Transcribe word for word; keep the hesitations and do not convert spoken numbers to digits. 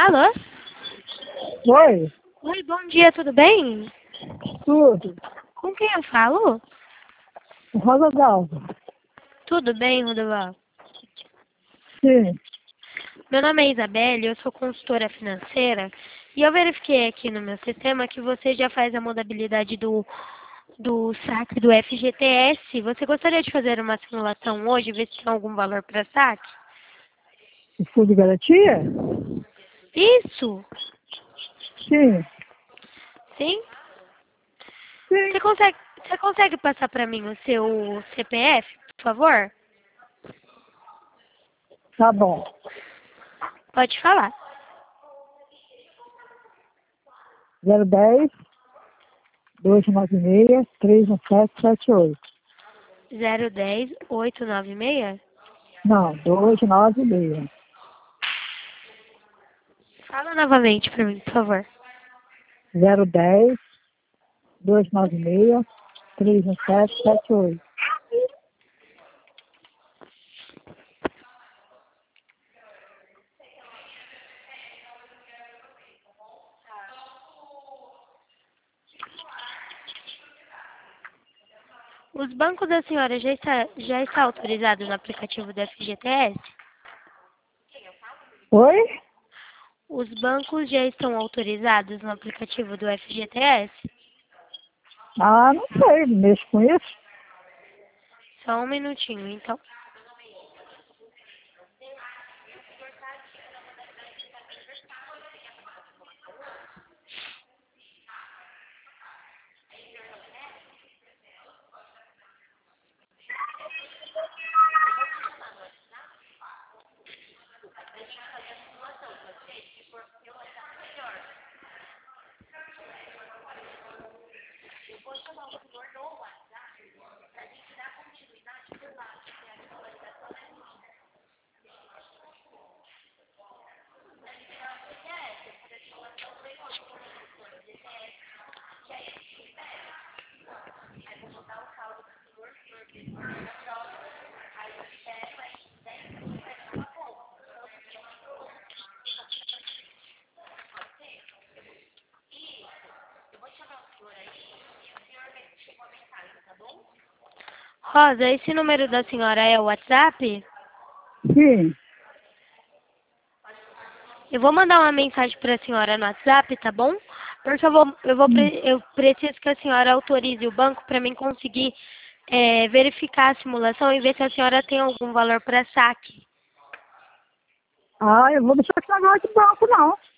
Alô? Oi, Oi, bom dia, tudo bem? tudo. Com quem eu falo? Rosa Dalva. Tudo bem, Rodoval? Sim. Meu nome é Isabelle, eu sou consultora financeira e eu verifiquei aqui no meu sistema que você já faz a modalidade do, do saque do F G T S. Você gostaria de fazer uma simulação hoje, ver se tem algum valor para saque? O fundo de garantia? Isso! Sim. Sim? Sim. Você consegue, você consegue passar para mim o seu C P F, por favor? Tá bom. Pode falar. zero dez, dois nove seis, três um sete sete oito. zero dez, oito nove seis? Não, dois nove seis. Fala novamente para mim, por favor. zero dez, dois nove seis, três um sete sete oito. Os bancos da senhora já está, já está autorizado no aplicativo do F G T S? Oi? Os bancos já estão autorizados no aplicativo do F G T S? Ah, não sei, não mexo com isso. Só um minutinho, então. Rosa, esse número da senhora é o WhatsApp? Sim. Eu vou mandar uma mensagem para a senhora no WhatsApp, tá bom? Porque eu vou, eu vou, Hum. pre- eu preciso que a senhora autorize o banco para mim conseguir é, verificar a simulação e ver se a senhora tem algum valor para saque. Ah, eu vou deixar esse negócio de banco, não.